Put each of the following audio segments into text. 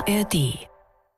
ARD.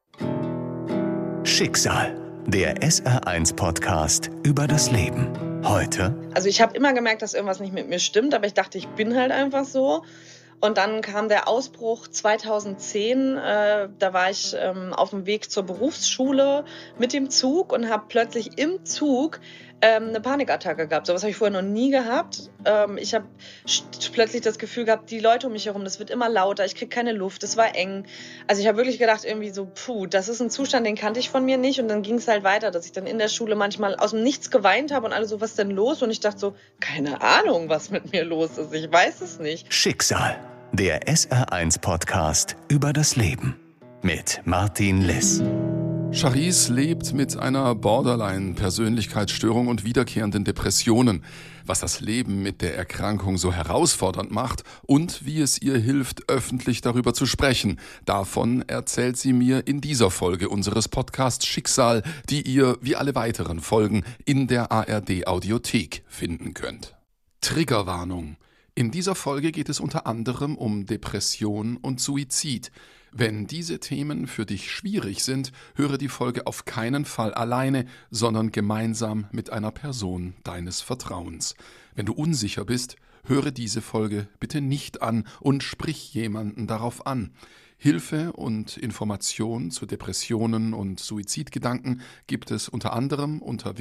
Schicksal, der SR1-Podcast über das Leben. Heute. Also ich habe immer gemerkt, dass irgendwas nicht mit mir stimmt, aber ich dachte, ich bin halt einfach so. Und dann kam der Ausbruch 2010, da war ich auf dem Weg zur Berufsschule mit dem Zug und habe plötzlich im Zug eine Panikattacke gehabt. So was habe ich vorher noch nie gehabt. Ich habe plötzlich das Gefühl gehabt, die Leute um mich herum, das wird immer lauter, ich kriege keine Luft, es war eng. Also ich habe wirklich gedacht, irgendwie so, das ist ein Zustand, den kannte ich von mir nicht. Und dann ging es halt weiter, dass ich dann in der Schule manchmal aus dem Nichts geweint habe und alle so, was denn los? Und ich dachte so, keine Ahnung, was mit mir los ist, ich weiß es nicht. Schicksal, der SR1-Podcast über das Leben mit Martin Liss. Charisse lebt mit einer Borderline-Persönlichkeitsstörung und wiederkehrenden Depressionen. Was das Leben mit der Erkrankung so herausfordernd macht und wie es ihr hilft, öffentlich darüber zu sprechen, davon erzählt sie mir in dieser Folge unseres Podcasts Schicksal, die ihr, wie alle weiteren Folgen, in der ARD-Audiothek finden könnt. Triggerwarnung. In dieser Folge geht es unter anderem um Depression und Suizid. Wenn diese Themen für dich schwierig sind, höre die Folge auf keinen Fall alleine, sondern gemeinsam mit einer Person deines Vertrauens. Wenn du unsicher bist, höre diese Folge bitte nicht an und sprich jemanden darauf an. Hilfe und Informationen zu Depressionen und Suizidgedanken gibt es unter anderem unter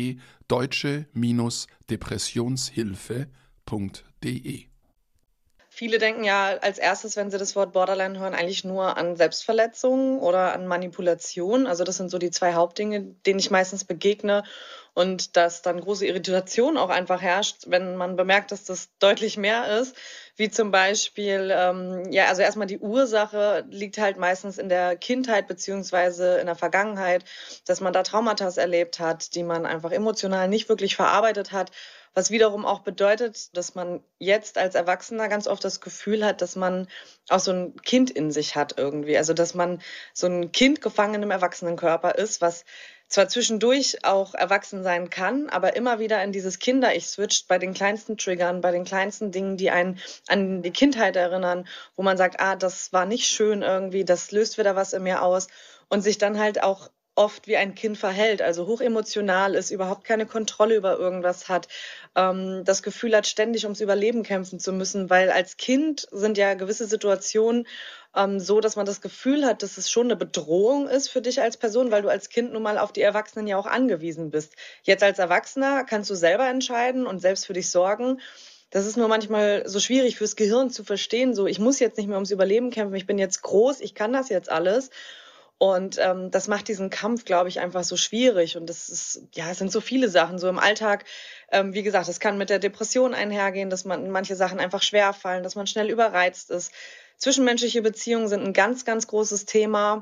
www.deutsche-depressionshilfe.de. Viele denken ja als erstes, wenn sie das Wort Borderline hören, eigentlich nur an Selbstverletzung oder an Manipulation. Also das sind so die zwei Hauptdinge, denen ich meistens begegne. Und dass dann große Irritation auch einfach herrscht, wenn man bemerkt, dass das deutlich mehr ist. Wie zum Beispiel, also erstmal die Ursache liegt halt meistens in der Kindheit beziehungsweise in der Vergangenheit, dass man da Traumata erlebt hat, die man einfach emotional nicht wirklich verarbeitet hat. Was wiederum auch bedeutet, dass man jetzt als Erwachsener ganz oft das Gefühl hat, dass man auch so ein Kind in sich hat irgendwie. Also dass man so ein Kind gefangen im Erwachsenenkörper ist, was zwar zwischendurch auch erwachsen sein kann, aber immer wieder in dieses Kinder-Ich switcht bei den kleinsten Triggern, bei den kleinsten Dingen, die einen an die Kindheit erinnern, wo man sagt, das war nicht schön irgendwie, das löst wieder was in mir aus und sich dann halt auch oft wie ein Kind verhält, also hochemotional ist, überhaupt keine Kontrolle über irgendwas hat, das Gefühl hat, ständig ums Überleben kämpfen zu müssen, weil als Kind sind ja gewisse Situationen so, dass man das Gefühl hat, dass es schon eine Bedrohung ist für dich als Person, weil du als Kind nun mal auf die Erwachsenen ja auch angewiesen bist. Jetzt als Erwachsener kannst du selber entscheiden und selbst für dich sorgen. Das ist nur manchmal so schwierig fürs Gehirn zu verstehen, so ich muss jetzt nicht mehr ums Überleben kämpfen, ich bin jetzt groß, ich kann das jetzt alles. Und das macht diesen Kampf, glaube ich, einfach so schwierig. Und es sind so viele Sachen. So im Alltag, wie gesagt, es kann mit der Depression einhergehen, dass man manche Sachen einfach schwerfallen, dass man schnell überreizt ist. Zwischenmenschliche Beziehungen sind ein ganz, ganz großes Thema,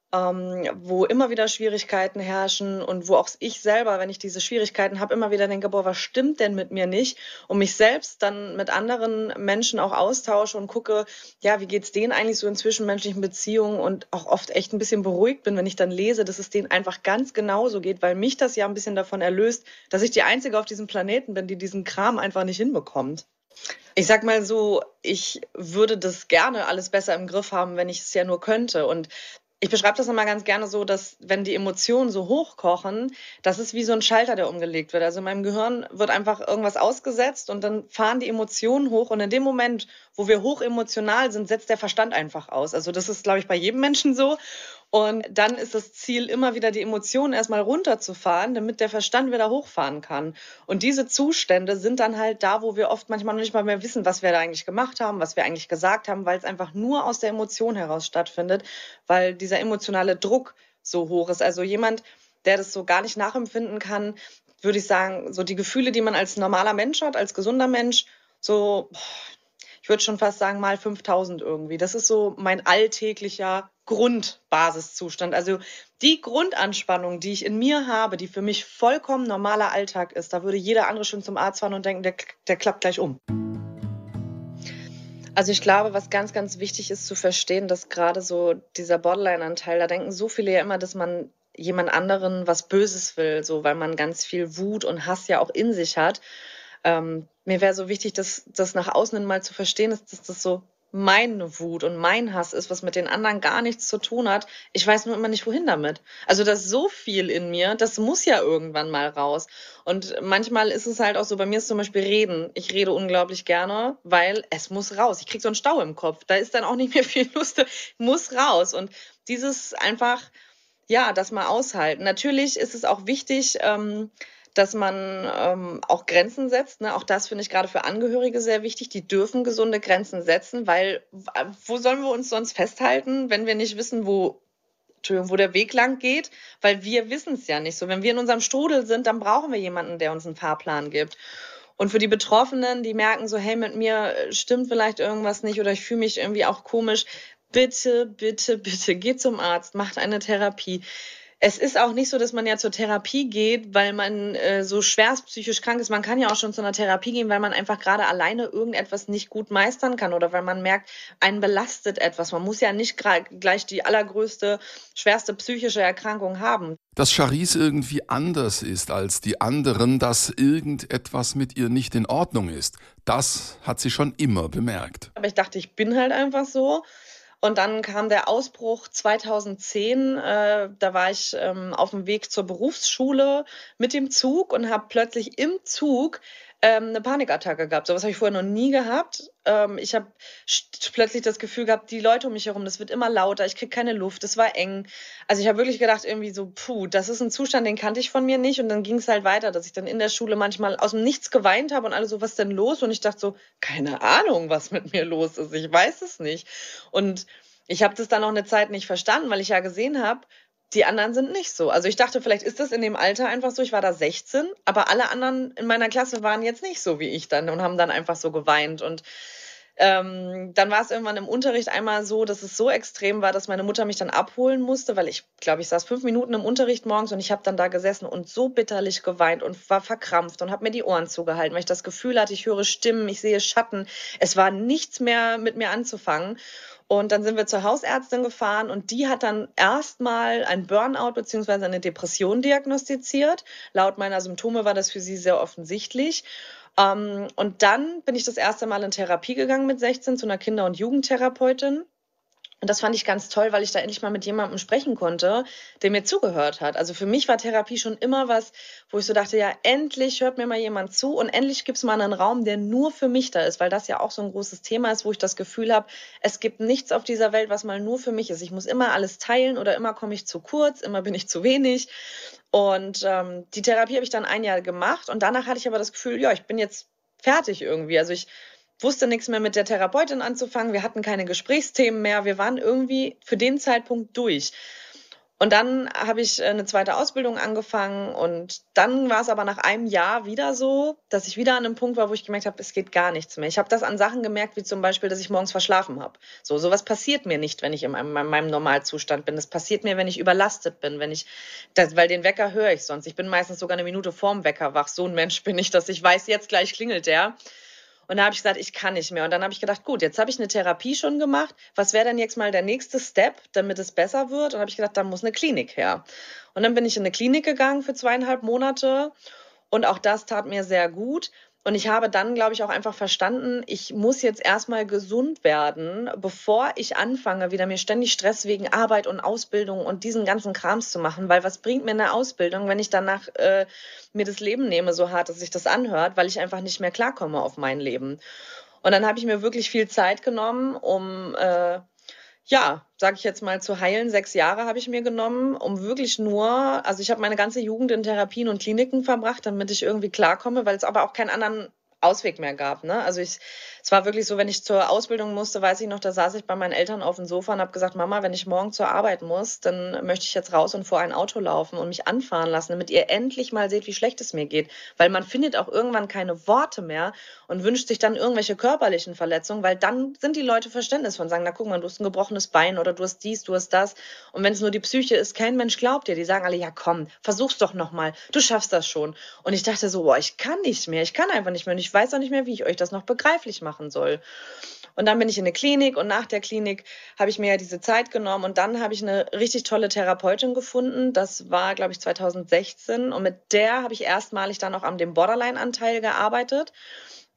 wo immer wieder Schwierigkeiten herrschen und wo auch ich selber, wenn ich diese Schwierigkeiten habe, immer wieder denke, was stimmt denn mit mir nicht? Und mich selbst dann mit anderen Menschen auch austausche und gucke, wie geht's denen eigentlich so in zwischenmenschlichen Beziehungen und auch oft echt ein bisschen beruhigt bin, wenn ich dann lese, dass es denen einfach ganz genauso geht, weil mich das ja ein bisschen davon erlöst, dass ich die Einzige auf diesem Planeten bin, die diesen Kram einfach nicht hinbekommt. Ich sag mal so, ich würde das gerne alles besser im Griff haben, wenn ich es ja nur könnte. Und ich beschreibe das immer ganz gerne so, dass wenn die Emotionen so hochkochen, das ist wie so ein Schalter, der umgelegt wird. Also in meinem Gehirn wird einfach irgendwas ausgesetzt und dann fahren die Emotionen hoch. Und in dem Moment, wo wir hoch emotional sind, setzt der Verstand einfach aus. Also das ist, glaube ich, bei jedem Menschen so. Und dann ist das Ziel, immer wieder die Emotionen erstmal runterzufahren, damit der Verstand wieder hochfahren kann. Und diese Zustände sind dann halt da, wo wir oft manchmal noch nicht mal mehr wissen, was wir da eigentlich gemacht haben, was wir eigentlich gesagt haben, weil es einfach nur aus der Emotion heraus stattfindet, weil dieser emotionale Druck so hoch ist. Also jemand, der das so gar nicht nachempfinden kann, würde ich sagen, so die Gefühle, die man als normaler Mensch hat, als gesunder Mensch, so, ich würde schon fast sagen, mal 5000 irgendwie. Das ist so mein alltäglicher Grundbasiszustand. Also die Grundanspannung, die ich in mir habe, die für mich vollkommen normaler Alltag ist, da würde jeder andere schon zum Arzt fahren und denken, der klappt gleich um. Also ich glaube, was ganz, ganz wichtig ist zu verstehen, dass gerade so dieser Borderline-Anteil, da denken so viele ja immer, dass man jemand anderen was Böses will, so weil man ganz viel Wut und Hass ja auch in sich hat. Mir wäre so wichtig, das nach außen hin mal zu verstehen, ist, dass das so meine Wut und mein Hass ist, was mit den anderen gar nichts zu tun hat. Ich weiß nur immer nicht, wohin damit. Also das ist so viel in mir, das muss ja irgendwann mal raus. Und manchmal ist es halt auch so, bei mir ist zum Beispiel Reden. Ich rede unglaublich gerne, weil es muss raus. Ich kriege so einen Stau im Kopf. Da ist dann auch nicht mehr viel Lust, muss raus. Und dieses einfach, ja, das mal aushalten. Natürlich ist es auch wichtig, dass man auch Grenzen setzt. Ne? Auch das finde ich gerade für Angehörige sehr wichtig. Die dürfen gesunde Grenzen setzen, weil wo sollen wir uns sonst festhalten, wenn wir nicht wissen, wo der Weg lang geht? Weil wir wissen es ja nicht so. Wenn wir in unserem Strudel sind, dann brauchen wir jemanden, der uns einen Fahrplan gibt. Und für die Betroffenen, die merken so, hey, mit mir stimmt vielleicht irgendwas nicht oder ich fühle mich irgendwie auch komisch, bitte, bitte, bitte, geht zum Arzt, macht eine Therapie. Es ist auch nicht so, dass man ja zur Therapie geht, weil man so schwerst psychisch krank ist. Man kann ja auch schon zu einer Therapie gehen, weil man einfach gerade alleine irgendetwas nicht gut meistern kann oder weil man merkt, einen belastet etwas. Man muss ja nicht gleich die allergrößte, schwerste psychische Erkrankung haben. Dass Charisse irgendwie anders ist als die anderen, dass irgendetwas mit ihr nicht in Ordnung ist, das hat sie schon immer bemerkt. Aber ich dachte, ich bin halt einfach so. Und dann kam der Ausbruch 2010. Da war ich auf dem Weg zur Berufsschule mit dem Zug und habe plötzlich im Zug eine Panikattacke gehabt. So was habe ich vorher noch nie gehabt. Ich habe plötzlich das Gefühl gehabt, die Leute um mich herum, das wird immer lauter, ich kriege keine Luft, es war eng. Also ich habe wirklich gedacht, irgendwie so, das ist ein Zustand, den kannte ich von mir nicht. Und dann ging es halt weiter, dass ich dann in der Schule manchmal aus dem Nichts geweint habe und alle so, was denn los? Und ich dachte so, keine Ahnung, was mit mir los ist, ich weiß es nicht. Und ich habe das dann noch eine Zeit nicht verstanden, weil ich ja gesehen habe, die anderen sind nicht so. Also ich dachte, vielleicht ist das in dem Alter einfach so. Ich war da 16, aber alle anderen in meiner Klasse waren jetzt nicht so wie ich dann und haben dann einfach so geweint. Und dann war es irgendwann im Unterricht einmal so, dass es so extrem war, dass meine Mutter mich dann abholen musste, weil ich glaube, ich saß 5 Minuten im Unterricht morgens und ich habe dann da gesessen und so bitterlich geweint und war verkrampft und habe mir die Ohren zugehalten, weil ich das Gefühl hatte, ich höre Stimmen, ich sehe Schatten. Es war nichts mehr mit mir anzufangen. Und dann sind wir zur Hausärztin gefahren und die hat dann erstmal ein Burnout bzw. eine Depression diagnostiziert. Laut meiner Symptome war das für sie sehr offensichtlich. Und dann bin ich das erste Mal in Therapie gegangen mit 16 zu einer Kinder- und Jugendtherapeutin. Und das fand ich ganz toll, weil ich da endlich mal mit jemandem sprechen konnte, der mir zugehört hat. Also für mich war Therapie schon immer was, wo ich so dachte, ja, endlich hört mir mal jemand zu und endlich gibt's mal einen Raum, der nur für mich da ist, weil das ja auch so ein großes Thema ist, wo ich das Gefühl habe, es gibt nichts auf dieser Welt, was mal nur für mich ist. Ich muss immer alles teilen oder immer komme ich zu kurz, immer bin ich zu wenig. Und die Therapie habe ich dann 1 Jahr gemacht und danach hatte ich aber das Gefühl, ja, ich bin jetzt fertig irgendwie. Also ich wusste nichts mehr mit der Therapeutin anzufangen. Wir hatten keine Gesprächsthemen mehr. Wir waren irgendwie für den Zeitpunkt durch. Und dann habe ich eine zweite Ausbildung angefangen und dann war es aber nach 1 Jahr wieder so, dass ich wieder an einem Punkt war, wo ich gemerkt habe, es geht gar nichts mehr. Ich habe das an Sachen gemerkt, wie zum Beispiel, dass ich morgens verschlafen habe. Sowas passiert mir nicht, wenn ich in meinem Normalzustand bin. Das passiert mir, wenn ich überlastet bin, weil den Wecker höre ich sonst. Ich bin meistens sogar 1 Minute vorm Wecker wach. So ein Mensch bin ich, dass ich weiß, jetzt gleich klingelt der. Und da habe ich gesagt, ich kann nicht mehr. Und dann habe ich gedacht, gut, jetzt habe ich eine Therapie schon gemacht. Was wäre denn jetzt mal der nächste Step, damit es besser wird? Und habe ich gedacht, da muss eine Klinik her. Und dann bin ich in eine Klinik gegangen für 2,5 Monate. Und auch das tat mir sehr gut. Und ich habe dann, glaube ich, auch einfach verstanden, ich muss jetzt erstmal gesund werden, bevor ich anfange, wieder mir ständig Stress wegen Arbeit und Ausbildung und diesen ganzen Krams zu machen. Weil was bringt mir eine Ausbildung, wenn ich danach mir das Leben nehme, so hart, dass sich das anhört, weil ich einfach nicht mehr klarkomme auf mein Leben. Und dann habe ich mir wirklich viel Zeit genommen, um ja, sage ich jetzt mal, zu heilen. 6 Jahre habe ich mir genommen, um wirklich also ich habe meine ganze Jugend in Therapien und Kliniken verbracht, damit ich irgendwie klarkomme, weil es aber auch keinen anderen Ausweg mehr gab. Ne? Also es war wirklich so, wenn ich zur Ausbildung musste, weiß ich noch, da saß ich bei meinen Eltern auf dem Sofa und habe gesagt, Mama, wenn ich morgen zur Arbeit muss, dann möchte ich jetzt raus und vor ein Auto laufen und mich anfahren lassen, damit ihr endlich mal seht, wie schlecht es mir geht. Weil man findet auch irgendwann keine Worte mehr und wünscht sich dann irgendwelche körperlichen Verletzungen, weil dann sind die Leute verständnisvoll und sagen, na guck mal, du hast ein gebrochenes Bein oder du hast dies, du hast das. Und wenn es nur die Psyche ist, kein Mensch glaubt dir. Die sagen alle, ja komm, versuch's doch nochmal, du schaffst das schon. Und ich dachte so, boah, ich kann nicht mehr, ich kann einfach nicht mehr. Und ich weiß auch nicht mehr, wie ich euch das noch begreiflich machen soll. Und dann bin ich in eine Klinik und nach der Klinik habe ich mir ja diese Zeit genommen und dann habe ich eine richtig tolle Therapeutin gefunden. Das war, glaube ich, 2016 und mit der habe ich erstmalig dann auch an dem Borderline-Anteil gearbeitet.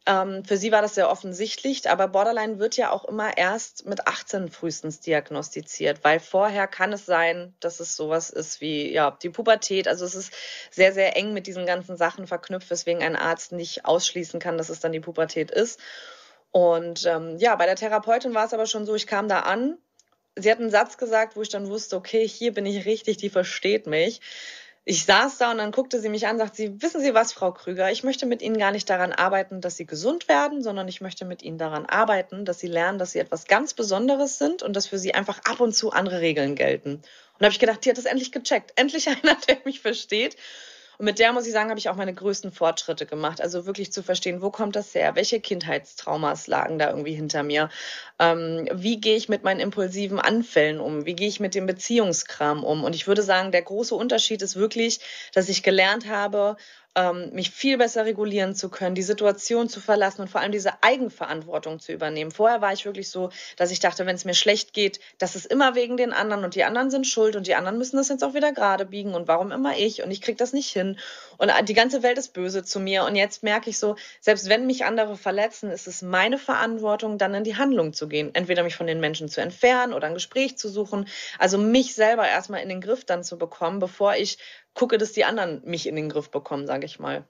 Für sie war das sehr offensichtlich, aber Borderline wird ja auch immer erst mit 18 frühestens diagnostiziert, weil vorher kann es sein, dass es sowas ist wie die Pubertät. Also es ist sehr, sehr eng mit diesen ganzen Sachen verknüpft, weswegen ein Arzt nicht ausschließen kann, dass es dann die Pubertät ist. Und bei der Therapeutin war es aber schon so, ich kam da an, sie hat einen Satz gesagt, wo ich dann wusste, okay, hier bin ich richtig, die versteht mich. Ich saß da und dann guckte sie mich an, sagt sie, wissen Sie was, Frau Krüger, ich möchte mit Ihnen gar nicht daran arbeiten, dass Sie gesund werden, sondern ich möchte mit Ihnen daran arbeiten, dass Sie lernen, dass Sie etwas ganz Besonderes sind und dass für Sie einfach ab und zu andere Regeln gelten. Und da habe ich gedacht, die hat das endlich gecheckt. Endlich einer, der mich versteht. Und mit der, muss ich sagen, habe ich auch meine größten Fortschritte gemacht. Also wirklich zu verstehen, wo kommt das her? Welche Kindheitstraumas lagen da irgendwie hinter mir? Wie gehe ich mit meinen impulsiven Anfällen um? Wie gehe ich mit dem Beziehungskram um? Und ich würde sagen, der große Unterschied ist wirklich, dass ich gelernt habe, mich viel besser regulieren zu können, die Situation zu verlassen und vor allem diese Eigenverantwortung zu übernehmen. Vorher war ich wirklich so, dass ich dachte, wenn es mir schlecht geht, das ist immer wegen den anderen und die anderen sind schuld und die anderen müssen das jetzt auch wieder gerade biegen und warum immer ich und ich kriege das nicht hin und die ganze Welt ist böse zu mir. Und jetzt merke ich so, selbst wenn mich andere verletzen, ist es meine Verantwortung, dann in die Handlung zu gehen. Entweder mich von den Menschen zu entfernen oder ein Gespräch zu suchen. Also mich selber erstmal in den Griff dann zu bekommen, bevor ich gucke, dass die anderen mich in den Griff bekommen, sage ich mal.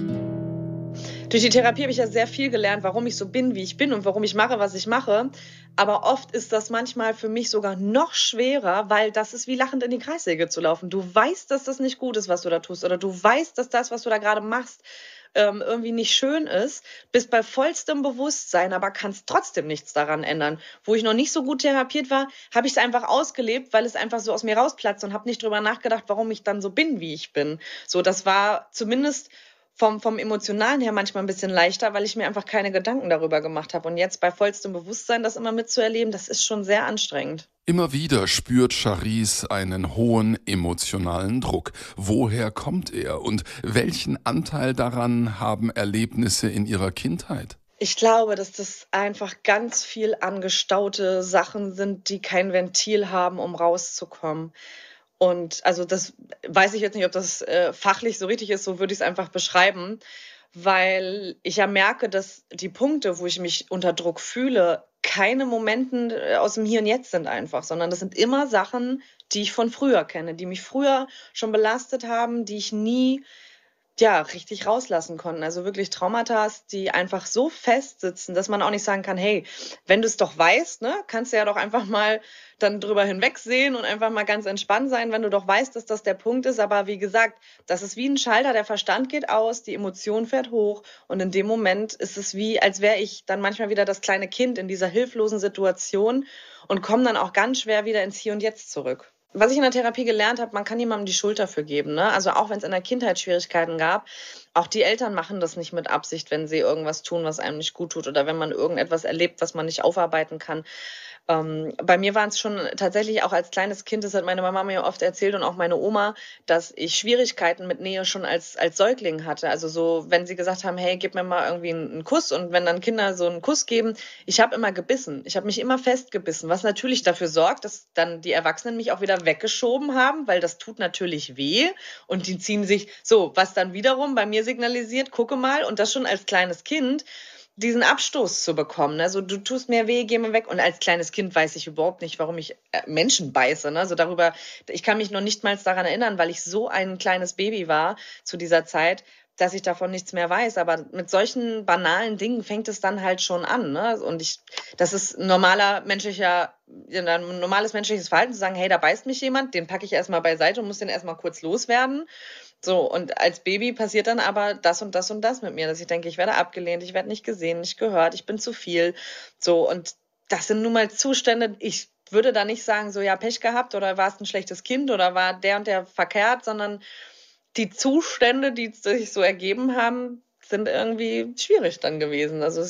Durch die Therapie habe ich ja sehr viel gelernt, warum ich so bin, wie ich bin und warum ich mache, was ich mache. Aber oft ist das manchmal für mich sogar noch schwerer, weil das ist wie lachend in die Kreissäge zu laufen. Du weißt, dass das nicht gut ist, was du da tust. Oder du weißt, dass das, was du da gerade machst, irgendwie nicht schön ist, bist bei vollstem Bewusstsein, aber kannst trotzdem nichts daran ändern. Wo ich noch nicht so gut therapiert war, habe ich es einfach ausgelebt, weil es einfach so aus mir rausplatzt und habe nicht drüber nachgedacht, warum ich dann so bin, wie ich bin. So, das war zumindest vom Emotionalen her manchmal ein bisschen leichter, weil ich mir einfach keine Gedanken darüber gemacht habe. Und jetzt bei vollstem Bewusstsein das immer mitzuerleben, das ist schon sehr anstrengend. Immer wieder spürt Charisse einen hohen emotionalen Druck. Woher kommt er und welchen Anteil daran haben Erlebnisse in ihrer Kindheit? Ich glaube, dass das einfach ganz viel angestaute Sachen sind, die kein Ventil haben, um rauszukommen. Und also das weiß ich jetzt nicht, ob das fachlich so richtig ist, so würde ich es einfach beschreiben, weil ich ja merke, dass die Punkte, wo ich mich unter Druck fühle, keine Momenten aus dem Hier und Jetzt sind einfach, sondern das sind immer Sachen, die ich von früher kenne, die mich früher schon belastet haben, die ich nie richtig rauslassen konnten. Also wirklich Traumata, die einfach so festsitzen, dass man auch nicht sagen kann, hey, wenn du es doch weißt, ne, kannst du ja doch einfach mal dann drüber hinwegsehen und einfach mal ganz entspannt sein, wenn du doch weißt, dass das der Punkt ist. Aber wie gesagt, das ist wie ein Schalter, der Verstand geht aus, die Emotion fährt hoch und in dem Moment ist es wie, als wäre ich dann manchmal wieder das kleine Kind in dieser hilflosen Situation und komme dann auch ganz schwer wieder ins Hier und Jetzt zurück. Was ich in der Therapie gelernt habe, man kann jemandem die Schuld dafür geben, ne? Also auch wenn es in der Kindheit Schwierigkeiten gab, auch die Eltern machen das nicht mit Absicht, wenn sie irgendwas tun, was einem nicht gut tut oder wenn man irgendetwas erlebt, was man nicht aufarbeiten kann. Bei mir waren es schon tatsächlich auch als kleines Kind, das hat meine Mama mir oft erzählt und auch meine Oma, dass ich Schwierigkeiten mit Nähe schon als Säugling hatte. Also so, wenn sie gesagt haben, hey, gib mir mal irgendwie einen Kuss und wenn dann Kinder so einen Kuss geben, ich habe immer gebissen. Ich habe mich immer festgebissen, was natürlich dafür sorgt, dass dann die Erwachsenen mich auch wieder weggeschoben haben, weil das tut natürlich weh und die ziehen sich so, was dann wiederum bei mir signalisiert, gucke mal und das schon als kleines Kind, diesen Abstoß zu bekommen. Also du tust mir weh, geh mir weg. Und als kleines Kind weiß ich überhaupt nicht, warum ich Menschen beiße. Ne? Also darüber, ich kann mich noch nicht mal daran erinnern, weil ich so ein kleines Baby war zu dieser Zeit, dass ich davon nichts mehr weiß. Aber mit solchen banalen Dingen fängt es dann halt schon an. Ne? Und das ist normales menschliches Verhalten, zu sagen, hey, da beißt mich jemand, den packe ich erstmal beiseite und muss den erstmal kurz loswerden. So, und als Baby passiert dann aber das und das und das mit mir, dass ich denke, ich werde abgelehnt, ich werde nicht gesehen, nicht gehört, ich bin zu viel. So, und das sind nun mal Zustände, ich würde da nicht sagen, so ja, Pech gehabt oder war es ein schlechtes Kind oder war der und der verkehrt, sondern die Zustände, die sich so ergeben haben, sind irgendwie schwierig dann gewesen. Also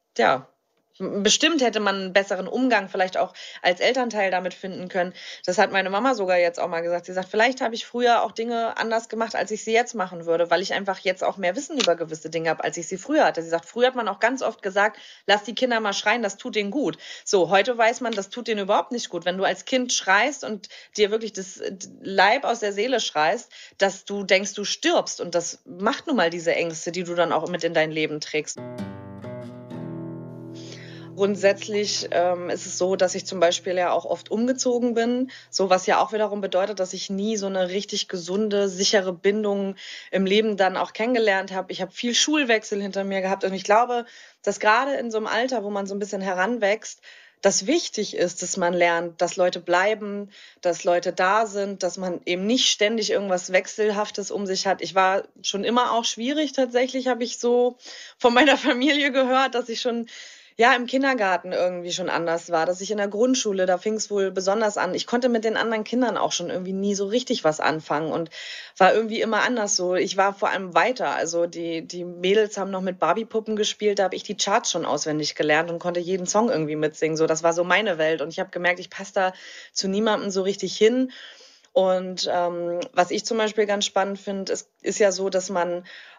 bestimmt hätte man einen besseren Umgang vielleicht auch als Elternteil damit finden können. Das hat meine Mama sogar jetzt auch mal gesagt. Sie sagt, vielleicht habe ich früher auch Dinge anders gemacht, als ich sie jetzt machen würde, weil ich einfach jetzt auch mehr Wissen über gewisse Dinge habe, als ich sie früher hatte. Sie sagt, früher hat man auch ganz oft gesagt, lass die Kinder mal schreien, das tut denen gut. So, heute weiß man, das tut denen überhaupt nicht gut. Wenn du als Kind schreist und dir wirklich das Leib aus der Seele schreist, dass du denkst, du stirbst. Und das macht nun mal diese Ängste, die du dann auch mit in dein Leben trägst. Grundsätzlich ist es so, dass ich zum Beispiel ja auch oft umgezogen bin, so was ja auch wiederum bedeutet, dass ich nie so eine richtig gesunde, sichere Bindung im Leben dann auch kennengelernt habe. Ich habe viel Schulwechsel hinter mir gehabt und ich glaube, dass gerade in so einem Alter, wo man so ein bisschen heranwächst, das wichtig ist, dass man lernt, dass Leute bleiben, dass Leute da sind, dass man eben nicht ständig irgendwas Wechselhaftes um sich hat. Ich war schon immer auch schwierig tatsächlich, habe ich so von meiner Familie gehört, dass ich schon ja, im Kindergarten irgendwie schon anders war, dass ich in der Grundschule, da fing es wohl besonders an. Ich konnte mit den anderen Kindern auch schon irgendwie nie so richtig was anfangen und war irgendwie immer anders so. Ich war vor allem weiter. Also die Mädels haben noch mit Barbiepuppen gespielt, da habe ich die Charts schon auswendig gelernt und konnte jeden Song irgendwie mitsingen. So, das war so meine Welt. Und ich habe gemerkt, ich passe da zu niemandem so richtig hin. Und was ich zum Beispiel ganz spannend finde, ist ja so, dass man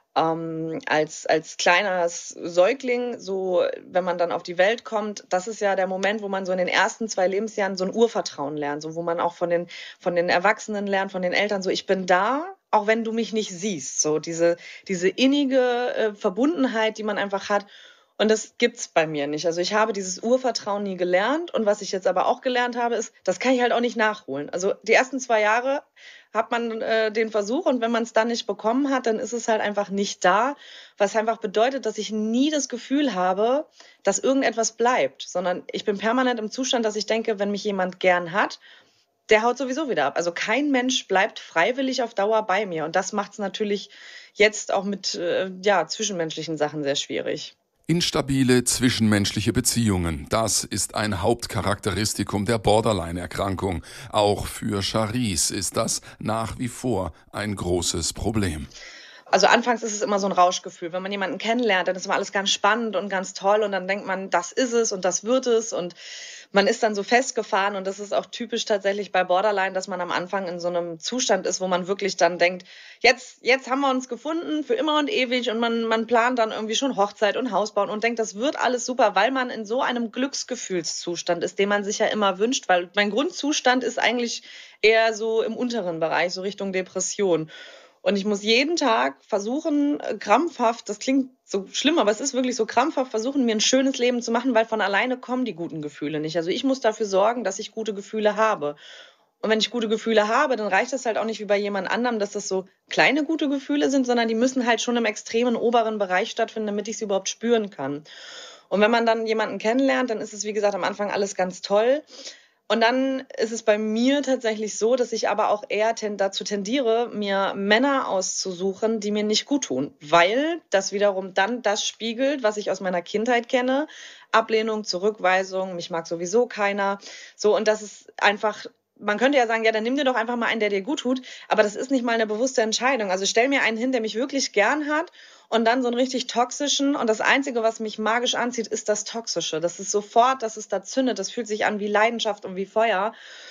als kleiner Säugling, so wenn man dann auf die Welt kommt, das ist ja der Moment, wo man so in den ersten 2 Lebensjahren so ein Urvertrauen lernt, so wo man auch von den Erwachsenen lernt, von den Eltern, so ich bin da, auch wenn du mich nicht siehst, so diese innige Verbundenheit, die man einfach hat. Und das gibt's bei mir nicht. Also ich habe dieses Urvertrauen nie gelernt. Und was ich jetzt aber auch gelernt habe, ist, das kann ich halt auch nicht nachholen. Also die ersten 2 Jahre hat man den Versuch und wenn man es dann nicht bekommen hat, dann ist es halt einfach nicht da, was einfach bedeutet, dass ich nie das Gefühl habe, dass irgendetwas bleibt, sondern ich bin permanent im Zustand, dass ich denke, wenn mich jemand gern hat, der haut sowieso wieder ab. Also kein Mensch bleibt freiwillig auf Dauer bei mir und das macht es natürlich jetzt auch mit ja, zwischenmenschlichen Sachen sehr schwierig. Instabile zwischenmenschliche Beziehungen, das ist ein Hauptcharakteristikum der Borderline-Erkrankung. Auch für Charisse ist das nach wie vor ein großes Problem. Also anfangs ist es immer so ein Rauschgefühl. Wenn man jemanden kennenlernt, dann ist immer alles ganz spannend und ganz toll und dann denkt man, das ist es und das wird es und man ist dann so festgefahren und das ist auch typisch tatsächlich bei Borderline, dass man am Anfang in so einem Zustand ist, wo man wirklich dann denkt, jetzt haben wir uns gefunden für immer und ewig und man plant dann irgendwie schon Hochzeit und Haus bauen und denkt, das wird alles super, weil man in so einem Glücksgefühlszustand ist, den man sich ja immer wünscht, weil mein Grundzustand ist eigentlich eher so im unteren Bereich, so Richtung Depression. Und ich muss jeden Tag versuchen, krampfhaft, das klingt so schlimm, aber es ist wirklich so krampfhaft versuchen, mir ein schönes Leben zu machen, weil von alleine kommen die guten Gefühle nicht. Also ich muss dafür sorgen, dass ich gute Gefühle habe. Und wenn ich gute Gefühle habe, dann reicht das halt auch nicht wie bei jemand anderem, dass das so kleine gute Gefühle sind, sondern die müssen halt schon im extremen oberen Bereich stattfinden, damit ich sie überhaupt spüren kann. Und wenn man dann jemanden kennenlernt, dann ist es, wie gesagt, am Anfang alles ganz toll. Und dann ist es bei mir tatsächlich so, dass ich aber auch eher dazu tendiere, mir Männer auszusuchen, die mir nicht gut tun, weil das wiederum dann das spiegelt, was ich aus meiner Kindheit kenne. Ablehnung, Zurückweisung, mich mag sowieso keiner. So, und das ist einfach, man könnte ja sagen, ja, dann nimm dir doch einfach mal einen, der dir gut tut, aber das ist nicht mal eine bewusste Entscheidung. Also stell mir einen hin, der mich wirklich gern hat und dann so einen richtig toxischen und das Einzige, was mich magisch anzieht, ist das Toxische. Das ist sofort, dass es da zündet, das fühlt sich an wie Leidenschaft und wie Feuer.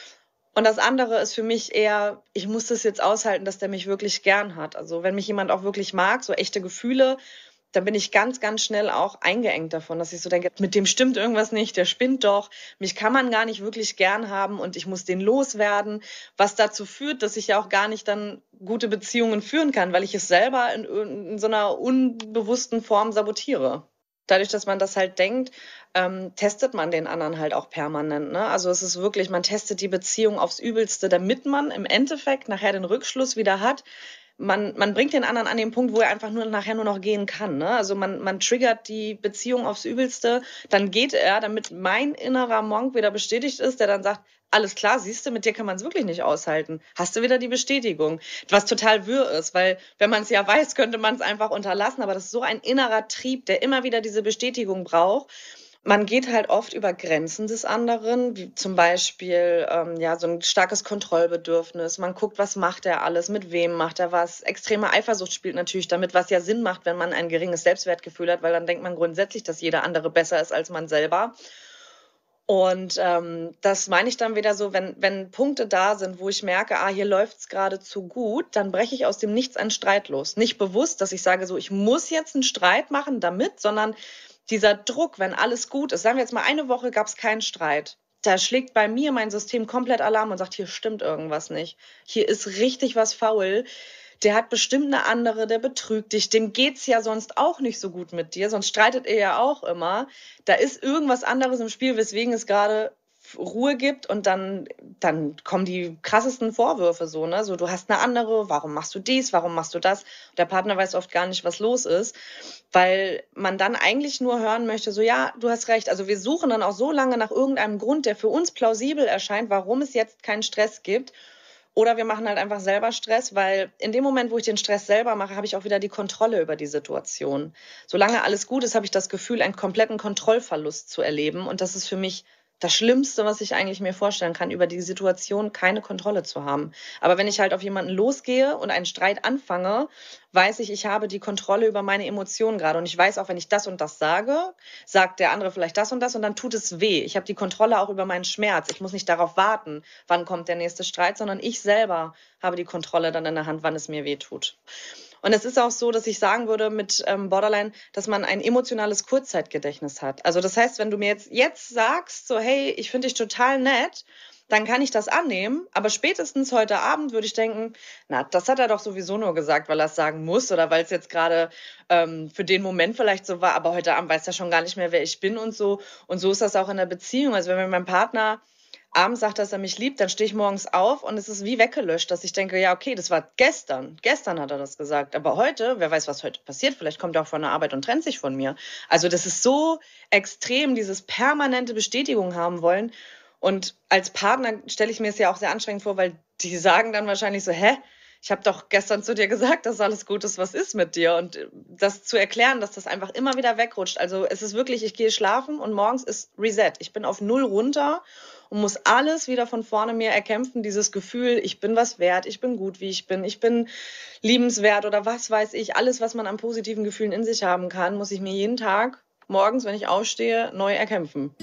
Und das andere ist für mich eher, ich muss das jetzt aushalten, dass der mich wirklich gern hat. Also wenn mich jemand auch wirklich mag, so echte Gefühle, dann bin ich ganz, ganz schnell auch eingeengt davon, dass ich so denke, mit dem stimmt irgendwas nicht, der spinnt doch, mich kann man gar nicht wirklich gern haben und ich muss den loswerden, was dazu führt, dass ich ja auch gar nicht dann gute Beziehungen führen kann, weil ich es selber in so einer unbewussten Form sabotiere. Dadurch, dass man das halt denkt, testet man den anderen halt auch permanent. Ne? Also es ist wirklich, man testet die Beziehung aufs Übelste, damit man im Endeffekt nachher den Rückschluss wieder hat, man bringt den anderen an den Punkt, wo er einfach nachher nur noch gehen kann. Ne? Also man triggert die Beziehung aufs Übelste, dann geht er, damit mein innerer Monk wieder bestätigt ist, der dann sagt, alles klar, siehst du, mit dir kann man es wirklich nicht aushalten. Hast du wieder die Bestätigung, was total wirr ist, weil wenn man es ja weiß, könnte man es einfach unterlassen, aber das ist so ein innerer Trieb, der immer wieder diese Bestätigung braucht. Man geht halt oft über Grenzen des anderen, wie zum Beispiel ja so ein starkes Kontrollbedürfnis. Man guckt, was macht er alles, mit wem macht er was. Extreme Eifersucht spielt natürlich damit, was ja Sinn macht, wenn man ein geringes Selbstwertgefühl hat, weil dann denkt man grundsätzlich, dass jeder andere besser ist als man selber. Und das meine ich dann wieder so, wenn Punkte da sind, wo ich merke, hier läuft's gerade zu gut, dann breche ich aus dem Nichts einen Streit los. Nicht bewusst, dass ich sage, so ich muss jetzt einen Streit machen damit, sondern dieser Druck, wenn alles gut ist, sagen wir jetzt mal, eine Woche gab es keinen Streit. Da schlägt bei mir mein System komplett Alarm und sagt, hier stimmt irgendwas nicht. Hier ist richtig was faul. der hat bestimmt eine andere, der betrügt dich, dem geht's ja sonst auch nicht so gut mit dir, sonst streitet ihr ja auch immer. Da ist irgendwas anderes im Spiel, weswegen es gerade Ruhe gibt und dann kommen die krassesten Vorwürfe so, ne? So, du hast eine andere, warum machst du dies, warum machst du das? Und der Partner weiß oft gar nicht, was los ist, weil man dann eigentlich nur hören möchte, so, ja, du hast recht. Also wir suchen dann auch so lange nach irgendeinem Grund, der für uns plausibel erscheint, warum es jetzt keinen Stress gibt. Oder wir machen halt einfach selber Stress, weil in dem Moment, wo ich den Stress selber mache, habe ich auch wieder die Kontrolle über die Situation. Solange alles gut ist, habe ich das Gefühl, einen kompletten Kontrollverlust zu erleben. Und das ist für mich das Schlimmste, was ich eigentlich mir vorstellen kann, über die Situation keine Kontrolle zu haben. Aber wenn ich halt auf jemanden losgehe und einen Streit anfange, weiß ich, ich habe die Kontrolle über meine Emotionen gerade. Und ich weiß auch, wenn ich das und das sage, sagt der andere vielleicht das und das und dann tut es weh. Ich habe die Kontrolle auch über meinen Schmerz. Ich muss nicht darauf warten, wann kommt der nächste Streit, sondern ich selber habe die Kontrolle dann in der Hand, wann es mir weh tut. Und es ist auch so, dass ich sagen würde mit Borderline, dass man ein emotionales Kurzzeitgedächtnis hat. Also das heißt, wenn du mir jetzt sagst, so hey, ich finde dich total nett, dann kann ich das annehmen. Aber spätestens heute Abend würde ich denken, na, das hat er doch sowieso nur gesagt, weil er es sagen muss oder weil es jetzt gerade für den Moment vielleicht so war. Aber heute Abend weiß er schon gar nicht mehr, wer ich bin und so. Und so ist das auch in der Beziehung. Also wenn mir mein Partner abends sagt, dass er mich liebt, dann stehe ich morgens auf und es ist wie weggelöscht, dass ich denke, ja, okay, das war gestern. Gestern hat er das gesagt. Aber heute, wer weiß, was heute passiert, vielleicht kommt er auch von der Arbeit und trennt sich von mir. Also das ist so extrem, dieses permanente Bestätigung haben wollen. Und als Partner stelle ich mir es ja auch sehr anstrengend vor, weil die sagen dann wahrscheinlich so, hä? Ich habe doch gestern zu dir gesagt, dass alles gut ist, was ist mit dir? Und das zu erklären, dass das einfach immer wieder wegrutscht. Also es ist wirklich, ich gehe schlafen und morgens ist Reset. Ich bin auf null runter und muss alles wieder von vorne mir erkämpfen. Dieses Gefühl, ich bin was wert, ich bin gut, wie ich bin liebenswert oder was weiß ich. Alles, was man an positiven Gefühlen in sich haben kann, muss ich mir jeden Tag morgens, wenn ich aufstehe, neu erkämpfen.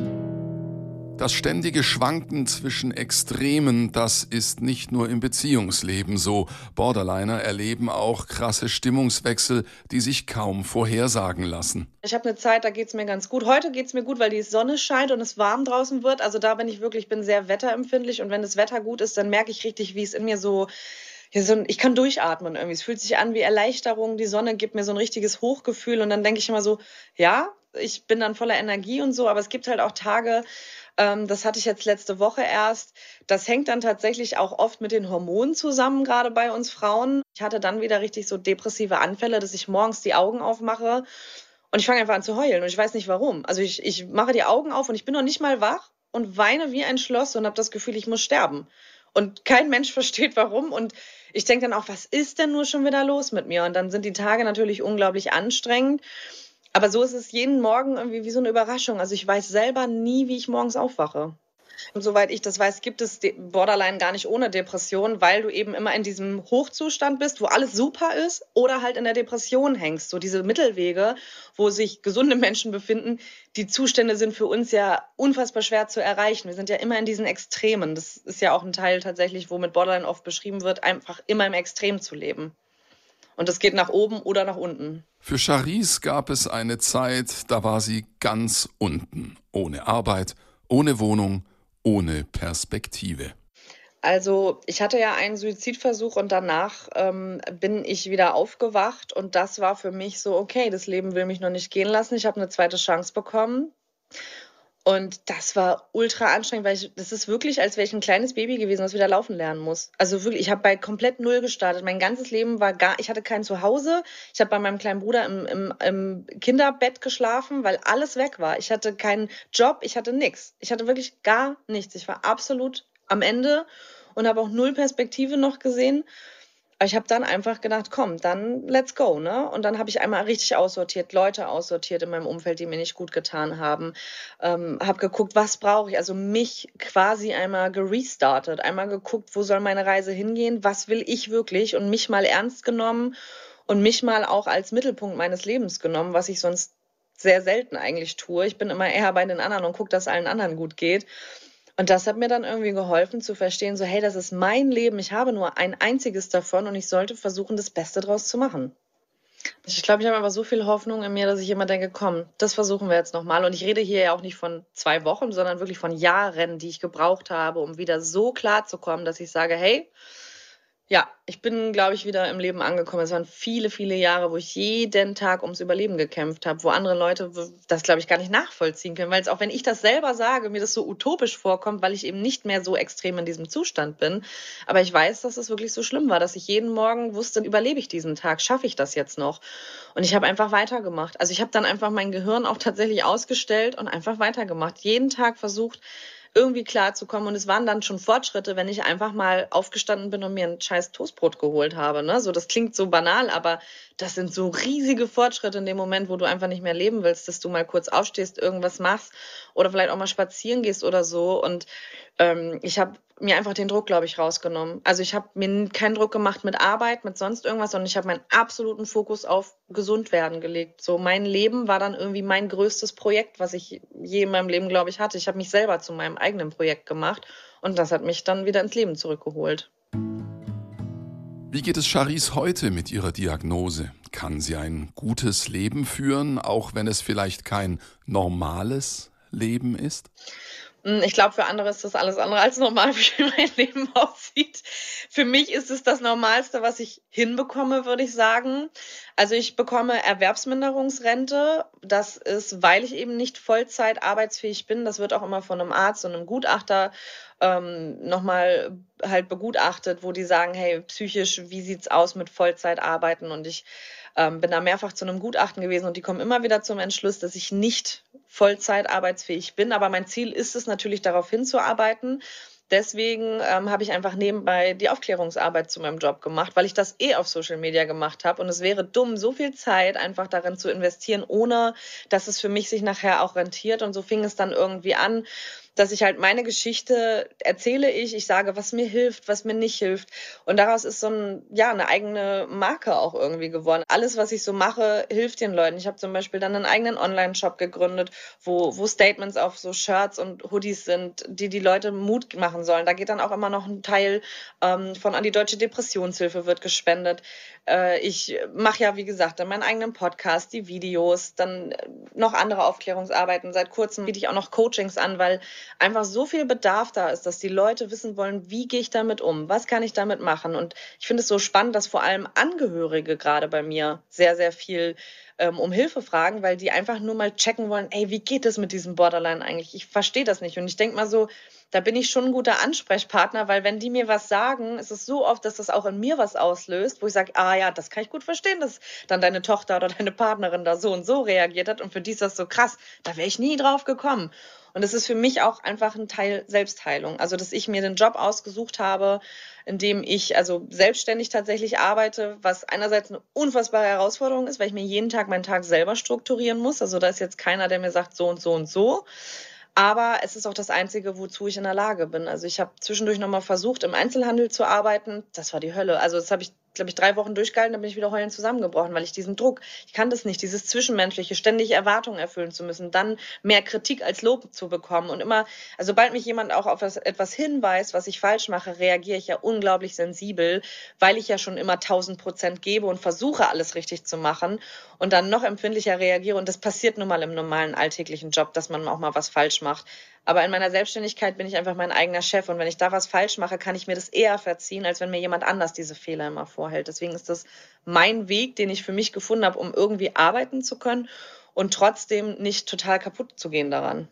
Das ständige Schwanken zwischen Extremen, das ist nicht nur im Beziehungsleben so. Borderliner erleben auch krasse Stimmungswechsel, die sich kaum vorhersagen lassen. Ich habe eine Zeit, da geht's mir ganz gut. Heute geht's mir gut, weil die Sonne scheint und es warm draußen wird. Also da bin ich bin sehr wetterempfindlich und wenn das Wetter gut ist, dann merke ich richtig, wie es in mir so, ich kann durchatmen irgendwie. Es fühlt sich an wie Erleichterung. Die Sonne gibt mir so ein richtiges Hochgefühl und dann denke ich immer so, ja, ich bin dann voller Energie und so, aber es gibt halt auch Tage, das hatte ich jetzt letzte Woche erst. Das hängt dann tatsächlich auch oft mit den Hormonen zusammen, gerade bei uns Frauen. Ich hatte dann wieder richtig so depressive Anfälle, dass ich morgens die Augen aufmache und ich fange einfach an zu heulen und ich weiß nicht warum. Also ich mache die Augen auf und ich bin noch nicht mal wach und weine wie ein Schloss und habe das Gefühl, ich muss sterben. Und kein Mensch versteht warum. Und ich denke dann auch, was ist denn nur schon wieder los mit mir? Und dann sind die Tage natürlich unglaublich anstrengend. Aber so ist es jeden Morgen irgendwie wie so eine Überraschung. Also ich weiß selber nie, wie ich morgens aufwache. Und soweit ich das weiß, gibt es Borderline gar nicht ohne Depression, weil du eben immer in diesem Hochzustand bist, wo alles super ist oder halt in der Depression hängst. So diese Mittelwege, wo sich gesunde Menschen befinden, die Zustände sind für uns ja unfassbar schwer zu erreichen. Wir sind ja immer in diesen Extremen. Das ist ja auch ein Teil tatsächlich, wo mit Borderline oft beschrieben wird, einfach immer im Extrem zu leben. Und das geht nach oben oder nach unten. Für Charisse gab es eine Zeit, da war sie ganz unten. Ohne Arbeit, ohne Wohnung, ohne Perspektive. Also ich hatte ja einen Suizidversuch und danach bin ich wieder aufgewacht und das war für mich so, okay, das Leben will mich noch nicht gehen lassen. Ich habe eine zweite Chance bekommen und das war ultra anstrengend, weil das ist wirklich, als wäre ich ein kleines Baby gewesen, das wieder laufen lernen muss. Also wirklich, ich habe bei komplett null gestartet. Mein ganzes Leben ich hatte kein Zuhause. Ich habe bei meinem kleinen Bruder im Kinderbett geschlafen, weil alles weg war. Ich hatte keinen Job, ich hatte nichts. Ich hatte wirklich gar nichts. Ich war absolut am Ende und habe auch null Perspektive noch gesehen. Aber ich habe dann einfach gedacht, komm, dann let's go, ne? Und dann habe ich einmal richtig aussortiert, Leute aussortiert in meinem Umfeld, die mir nicht gut getan haben. Habe geguckt, was brauche ich? Also mich quasi einmal gerestartet, einmal geguckt, wo soll meine Reise hingehen? Was will ich wirklich? Und mich mal ernst genommen und mich mal auch als Mittelpunkt meines Lebens genommen, was ich sonst sehr selten eigentlich tue. Ich bin immer eher bei den anderen und gucke, dass allen anderen gut geht. Und das hat mir dann irgendwie geholfen zu verstehen, so hey, das ist mein Leben, ich habe nur ein einziges davon und ich sollte versuchen, das Beste draus zu machen. Ich glaube, ich habe einfach so viel Hoffnung in mir, dass ich immer denke, komm, das versuchen wir jetzt nochmal. Und ich rede hier ja auch nicht von 2 Wochen, sondern wirklich von Jahren, die ich gebraucht habe, um wieder so klar zu kommen, dass ich sage, hey, Ja, ich bin, glaube ich, wieder im Leben angekommen. Es waren viele, viele Jahre, wo ich jeden Tag ums Überleben gekämpft habe, wo andere Leute das, glaube ich, gar nicht nachvollziehen können, weil es auch wenn ich das selber sage, mir das so utopisch vorkommt, weil ich eben nicht mehr so extrem in diesem Zustand bin. Aber ich weiß, dass es wirklich so schlimm war, dass ich jeden Morgen wusste, überlebe ich diesen Tag, schaffe ich das jetzt noch? Und ich habe einfach weitergemacht. Also ich habe dann einfach mein Gehirn auch tatsächlich ausgestellt und einfach weitergemacht. Jeden Tag versucht, irgendwie klarzukommen. Und es waren dann schon Fortschritte, wenn ich einfach mal aufgestanden bin und mir ein scheiß Toastbrot geholt habe. Ne? So, das klingt so banal, aber das sind so riesige Fortschritte in dem Moment, wo du einfach nicht mehr leben willst, dass du mal kurz aufstehst, irgendwas machst oder vielleicht auch mal spazieren gehst oder so. Und ich habe mir einfach den Druck, glaube ich, rausgenommen. Also ich habe mir keinen Druck gemacht mit Arbeit, mit sonst irgendwas, sondern ich habe meinen absoluten Fokus auf Gesundwerden gelegt. So mein Leben war dann irgendwie mein größtes Projekt, was ich je in meinem Leben, glaube ich, hatte. Ich habe mich selber zu meinem eigenen Projekt gemacht und das hat mich dann wieder ins Leben zurückgeholt. Wie geht es Charisse heute mit ihrer Diagnose? Kann sie ein gutes Leben führen, auch wenn es vielleicht kein normales Leben ist? Ich glaube, für andere ist das alles andere als normal, wie mein Leben aussieht. Für mich ist es das Normalste, was ich hinbekomme, würde ich sagen. Also ich bekomme Erwerbsminderungsrente. Das ist, weil ich eben nicht Vollzeit arbeitsfähig bin. Das wird auch immer von einem Arzt und einem Gutachter nochmal halt begutachtet, wo die sagen, hey, psychisch, wie sieht's aus mit Vollzeitarbeiten? Und ich bin da mehrfach zu einem Gutachten gewesen und die kommen immer wieder zum Entschluss, dass ich nicht Vollzeit arbeitsfähig bin. Aber mein Ziel ist es natürlich, darauf hinzuarbeiten. Deswegen habe ich einfach nebenbei die Aufklärungsarbeit zu meinem Job gemacht, weil ich das auf Social Media gemacht habe. Und es wäre dumm, so viel Zeit einfach darin zu investieren, ohne dass es für mich sich nachher auch rentiert. Und so fing es dann irgendwie an, dass ich halt meine Geschichte erzähle ich sage, was mir hilft, was mir nicht hilft. Und daraus ist so eine eigene Marke auch irgendwie geworden. Alles, was ich so mache, hilft den Leuten. Ich habe zum Beispiel dann einen eigenen Online-Shop gegründet, wo Statements auf so Shirts und Hoodies sind, die Leute Mut machen sollen. Da geht dann auch immer noch ein Teil von an die Deutsche Depressionshilfe wird gespendet. Ich mache ja, wie gesagt, dann meinen eigenen Podcast, die Videos, dann noch andere Aufklärungsarbeiten. Seit kurzem biete ich auch noch Coachings an, weil einfach so viel Bedarf da ist, dass die Leute wissen wollen, wie gehe ich damit um? Was kann ich damit machen? Und ich finde es so spannend, dass vor allem Angehörige gerade bei mir sehr, sehr viel um Hilfe fragen, weil die einfach nur mal checken wollen, ey, wie geht es mit diesem Borderline eigentlich? Ich verstehe das nicht. Und ich denke mal so, da bin ich schon ein guter Ansprechpartner, weil wenn die mir was sagen, ist es so oft, dass das auch in mir was auslöst, wo ich sage, ah ja, das kann ich gut verstehen, dass dann deine Tochter oder deine Partnerin da so und so reagiert hat und für die ist das so krass. Da wäre ich nie drauf gekommen. Und es ist für mich auch einfach ein Teil Selbstheilung. Also, dass ich mir den Job ausgesucht habe, in dem ich also selbstständig tatsächlich arbeite, was einerseits eine unfassbare Herausforderung ist, weil ich mir jeden Tag meinen Tag selber strukturieren muss. Also, da ist jetzt keiner, der mir sagt, so und so und so. Aber es ist auch das Einzige, wozu ich in der Lage bin. Also ich habe zwischendurch nochmal versucht, im Einzelhandel zu arbeiten. Das war die Hölle. Also das habe ich, glaube ich, 3 Wochen durchgehalten, dann bin ich wieder heulend zusammengebrochen, weil ich diesen Druck, ich kann das nicht, dieses Zwischenmenschliche, ständig Erwartungen erfüllen zu müssen, dann mehr Kritik als Lob zu bekommen. Und immer, also sobald mich jemand auch auf etwas hinweist, was ich falsch mache, reagiere ich ja unglaublich sensibel, weil ich ja schon immer 1000% gebe und versuche, alles richtig zu machen und dann noch empfindlicher reagiere. Und das passiert nun mal im normalen alltäglichen Job, dass man auch mal was falsch macht. Aber in meiner Selbstständigkeit bin ich einfach mein eigener Chef. Und wenn ich da was falsch mache, kann ich mir das eher verziehen, als wenn mir jemand anders diese Fehler immer vorhält. Deswegen ist das mein Weg, den ich für mich gefunden habe, um irgendwie arbeiten zu können und trotzdem nicht total kaputt zu gehen daran.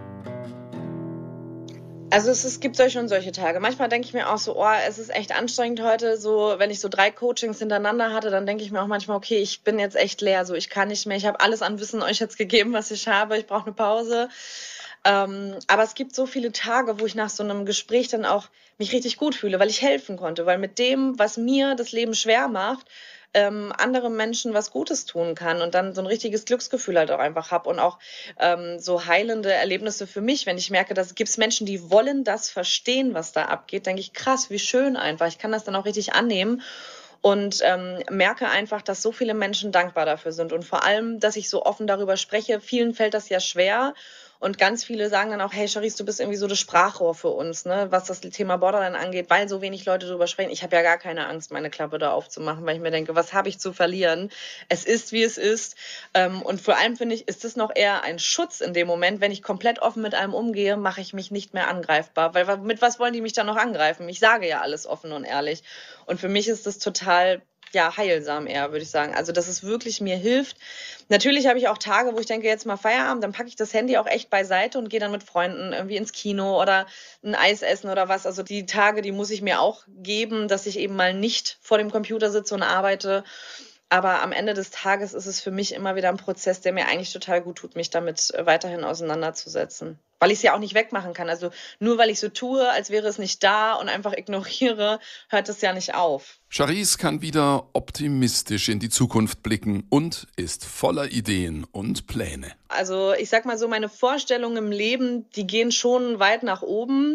Also es gibt solche und solche Tage. Manchmal denke ich mir auch so, oh, es ist echt anstrengend heute. So, wenn ich so 3 Coachings hintereinander hatte, dann denke ich mir auch manchmal, okay, ich bin jetzt echt leer. So, ich kann nicht mehr. Ich habe alles an Wissen euch jetzt gegeben, was ich habe. Ich brauche eine Pause. Aber es gibt so viele Tage, wo ich nach so einem Gespräch dann auch mich richtig gut fühle, weil ich helfen konnte. Weil mit dem, was mir das Leben schwer macht, anderen Menschen was Gutes tun kann und dann so ein richtiges Glücksgefühl halt auch einfach habe und auch so heilende Erlebnisse für mich, wenn ich merke, dass gibt's Menschen, die wollen das verstehen, was da abgeht, denke ich, krass, wie schön einfach. Ich kann das dann auch richtig annehmen und merke einfach, dass so viele Menschen dankbar dafür sind und vor allem, dass ich so offen darüber spreche. Vielen fällt das ja schwer Und ganz viele sagen dann auch, hey Charisse, du bist irgendwie so das Sprachrohr für uns, ne, was das Thema Borderline angeht, weil so wenig Leute darüber sprechen. Ich habe ja gar keine Angst, meine Klappe da aufzumachen, weil ich mir denke, was habe ich zu verlieren? Es ist, wie es ist. Und vor allem finde ich, ist es noch eher ein Schutz in dem Moment, wenn ich komplett offen mit allem umgehe, mache ich mich nicht mehr angreifbar. Weil mit was wollen die mich dann noch angreifen? Ich sage ja alles offen und ehrlich. Und für mich ist das total heilsam eher, würde ich sagen. Also, dass es wirklich mir hilft. Natürlich habe ich auch Tage, wo ich denke, jetzt mal Feierabend, dann packe ich das Handy auch echt beiseite und gehe dann mit Freunden irgendwie ins Kino oder ein Eis essen oder was. Also die Tage, die muss ich mir auch geben, dass ich eben mal nicht vor dem Computer sitze und arbeite. Aber am Ende des Tages ist es für mich immer wieder ein Prozess, der mir eigentlich total gut tut, mich damit weiterhin auseinanderzusetzen. Weil ich es ja auch nicht wegmachen kann. Also nur weil ich so tue, als wäre es nicht da und einfach ignoriere, hört es ja nicht auf. Charisse kann wieder optimistisch in die Zukunft blicken und ist voller Ideen und Pläne. Also ich sag mal so, meine Vorstellungen im Leben, die gehen schon weit nach oben.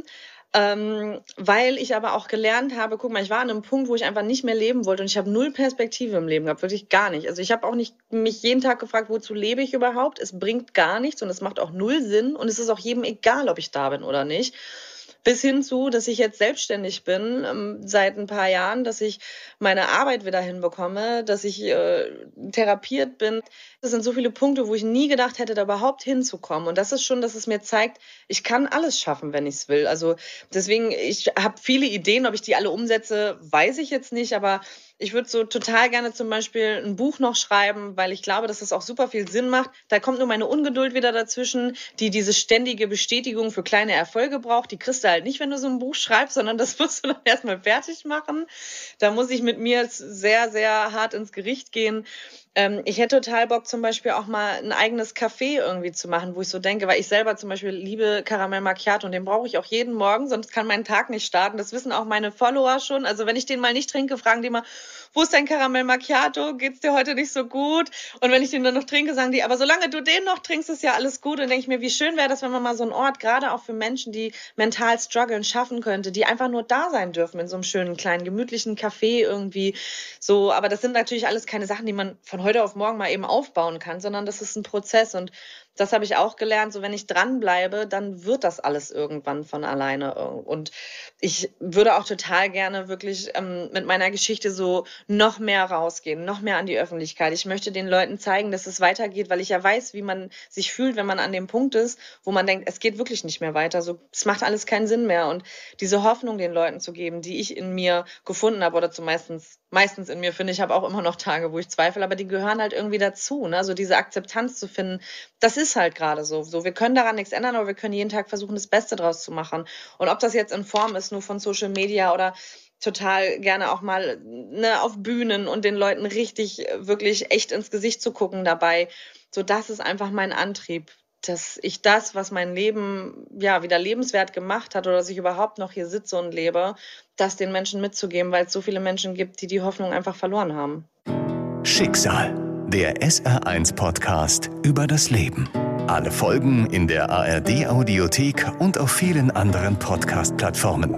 Weil ich aber auch gelernt habe, guck mal, ich war an einem Punkt, wo ich einfach nicht mehr leben wollte und ich habe 0 Perspektive im Leben gehabt, wirklich gar nicht. Also ich habe auch nicht mich jeden Tag gefragt, wozu lebe ich überhaupt? Es bringt gar nichts und es macht auch 0 Sinn und es ist auch jedem egal, ob ich da bin oder nicht. Bis hin zu, dass ich jetzt selbstständig bin seit ein paar Jahren, dass ich meine Arbeit wieder hinbekomme, dass ich therapiert bin. Das sind so viele Punkte, wo ich nie gedacht hätte, da überhaupt hinzukommen. Und das ist schon, dass es mir zeigt, ich kann alles schaffen, wenn ich es will. Also deswegen, ich habe viele Ideen, ob ich die alle umsetze, weiß ich jetzt nicht, aber ich würde so total gerne zum Beispiel ein Buch noch schreiben, weil ich glaube, dass das auch super viel Sinn macht. Da kommt nur meine Ungeduld wieder dazwischen, die diese ständige Bestätigung für kleine Erfolge braucht. Die kriegst du halt nicht, wenn du so ein Buch schreibst, sondern das musst du dann erstmal fertig machen. Da muss ich mit mir sehr, sehr hart ins Gericht gehen. Ich hätte total Bock, zum Beispiel auch mal ein eigenes Café irgendwie zu machen, wo ich so denke, weil ich selber zum Beispiel liebe Karamell Macchiato und den brauche ich auch jeden Morgen, sonst kann mein Tag nicht starten. Das wissen auch meine Follower schon. Also wenn ich den mal nicht trinke, fragen die immer, wo ist dein Karamell Macchiato? Geht's dir heute nicht so gut? Und wenn ich den dann noch trinke, sagen die, aber solange du den noch trinkst, ist ja alles gut. Und denke ich mir, wie schön wäre das, wenn man mal so einen Ort, gerade auch für Menschen, die mental strugglen, schaffen könnte, die einfach nur da sein dürfen in so einem schönen, kleinen, gemütlichen Café irgendwie so. Aber das sind natürlich alles keine Sachen, die man von heute auf morgen mal eben aufbauen kann, sondern das ist ein Prozess und das habe ich auch gelernt, so wenn ich dranbleibe, dann wird das alles irgendwann von alleine. Und ich würde auch total gerne wirklich mit meiner Geschichte so noch mehr rausgehen, noch mehr an die Öffentlichkeit. Ich möchte den Leuten zeigen, dass es weitergeht, weil ich ja weiß, wie man sich fühlt, wenn man an dem Punkt ist, wo man denkt, es geht wirklich nicht mehr weiter. So, es macht alles keinen Sinn mehr. Und diese Hoffnung den Leuten zu geben, die ich in mir gefunden habe oder meistens in mir finde, ich habe auch immer noch Tage, wo ich zweifle, aber die gehören halt irgendwie dazu. Ne? Also diese Akzeptanz zu finden, das ist halt gerade so. Wir können daran nichts ändern, aber wir können jeden Tag versuchen, das Beste draus zu machen. Und ob das jetzt in Form ist, nur von Social Media oder total gerne auch mal auf Bühnen und den Leuten richtig, wirklich echt ins Gesicht zu gucken dabei. So, das ist einfach mein Antrieb, dass ich das, was mein Leben wieder lebenswert gemacht hat oder dass ich überhaupt noch hier sitze und lebe, das den Menschen mitzugeben, weil es so viele Menschen gibt, die die Hoffnung einfach verloren haben. Schicksal, der SR1-Podcast über das Leben. Alle Folgen in der ARD-Audiothek und auf vielen anderen Podcast-Plattformen.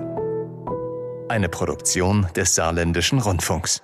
Eine Produktion des Saarländischen Rundfunks.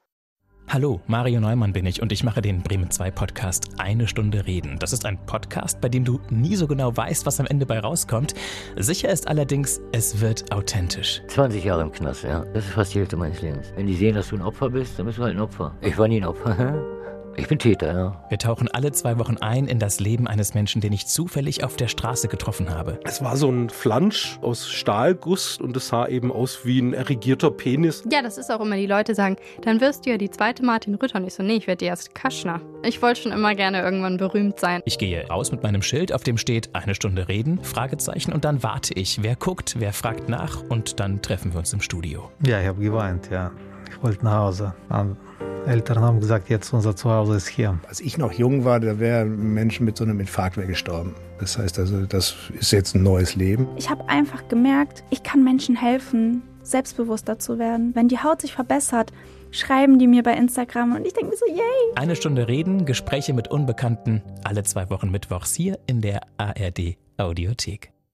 Hallo, Mario Neumann bin ich und ich mache den Bremen 2 Podcast Eine Stunde Reden. Das ist ein Podcast, bei dem du nie so genau weißt, was am Ende bei rauskommt. Sicher ist allerdings, es wird authentisch. 20 Jahre im Knast, ja. Das ist fast die Hälfte meines Lebens. Wenn die sehen, dass du ein Opfer bist, dann bist du halt ein Opfer. Ich war nie ein Opfer. Ich bin Täter, ja. Wir tauchen alle 2 Wochen ein in das Leben eines Menschen, den ich zufällig auf der Straße getroffen habe. Es war so ein Flansch aus Stahlguss und es sah eben aus wie ein erigierter Penis. Ja, das ist auch immer, die Leute sagen, dann wirst du ja die zweite Martin Rütter. Und ich so, nee, ich werde die erste Kaschner. Ich wollte schon immer gerne irgendwann berühmt sein. Ich gehe raus mit meinem Schild, auf dem steht Eine Stunde Reden, Fragezeichen, und dann warte ich. Wer guckt, wer fragt nach und dann treffen wir uns im Studio. Ja, ich habe geweint, ja. Ich wollte nach Hause. Eltern haben gesagt, jetzt unser Zuhause ist hier. Als ich noch jung war, da wäre ein Mensch mit so einem Infarkt gestorben. Das heißt also, das ist jetzt ein neues Leben. Ich habe einfach gemerkt, ich kann Menschen helfen, selbstbewusster zu werden. Wenn die Haut sich verbessert, schreiben die mir bei Instagram und ich denke mir so, yay! Eine Stunde Reden, Gespräche mit Unbekannten, alle 2 Wochen mittwochs hier in der ARD Audiothek.